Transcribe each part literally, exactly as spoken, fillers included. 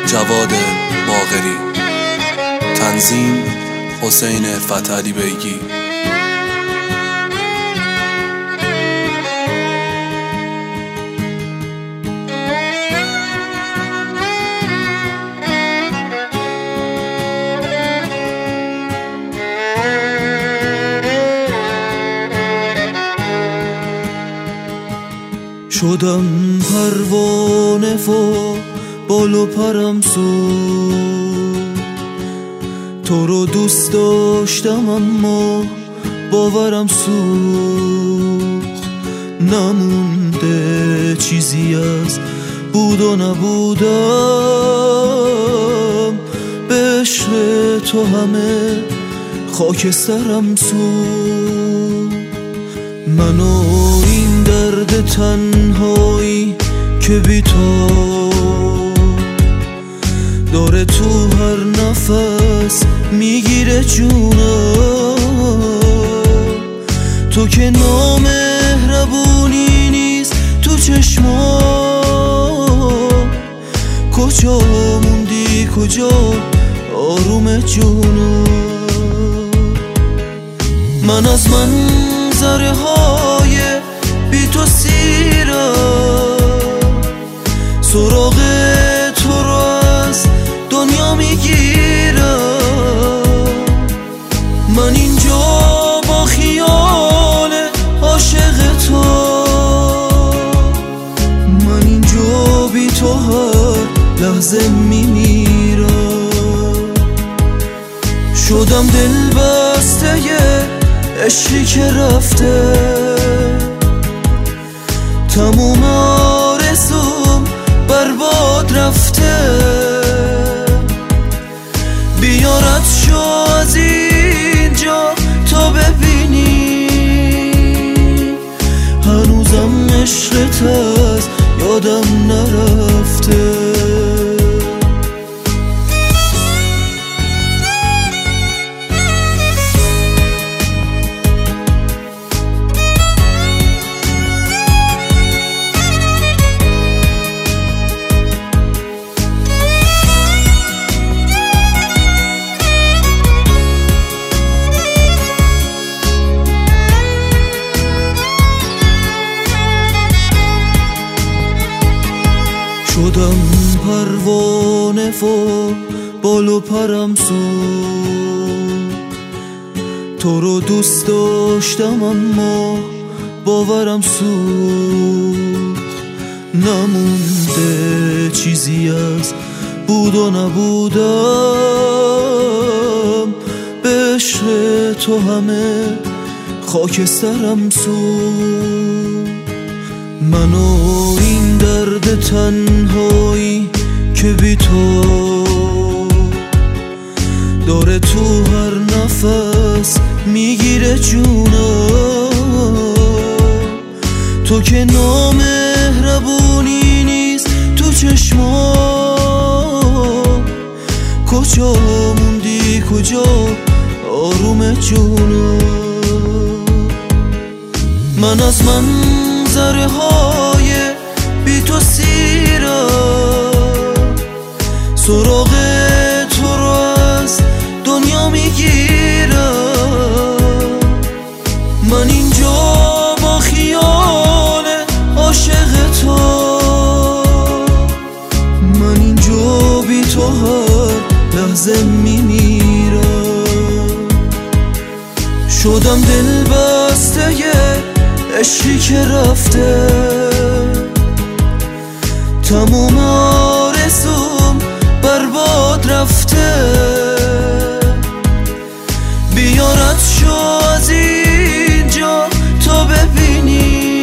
جواد باقری. تنظیم حسین فتحعلی بیگی. شدم پروانه و بال و پرم سوخت، تو رو دوست داشتم اما باورم سوخت. نمونده چیزی از بود و نبودم، به عشق تو همه خاکسترم سوخت. منو این درد تنهایی که بی تو داره تو هر نفس میگیره جونم. تو که نامهربونی نیست تو چشما، کجا موندی کجا آروم جونم. من از منظره های بی تو سیرم، سراغ تو رو از دنیا میگیرم. من اینجا با خیال عاشق تو، من اینجا بی تو هر لحظه میمیرم. شدم دل بسته عشقی که رفته، تموم آرزوم برباد رفته. بیارت شو از اینجا تا ببینی، هنوزم عشقت از یادم نرفته. شدم پروانه و بال و پرم سوخت، تو رو دوست داشتم اما باورم سوخت. نمونده چیزی از بود و نبودم، به عشق تو همه خاکسترم سوخت. منو این درد تنهایی که بی تو داره تو هر نفس میگیره جونم. تو که نامهربونی نیست تو چشما، کجا موندی کجا آروم جونم. من از منظره های بی تو سیرم، سراغ تو رو از دنیا میگیرم. من اینجا با خیال عاشق تو، من اینجا بی تو هر لحظه میمیرم. شدم دل بسته عشقی که رفته، تموم آرزوم برباد رفته. بیارت شو از اینجا تا ببینی،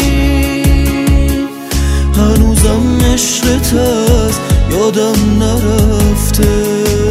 هنوزم عشقت از یادم نرفته.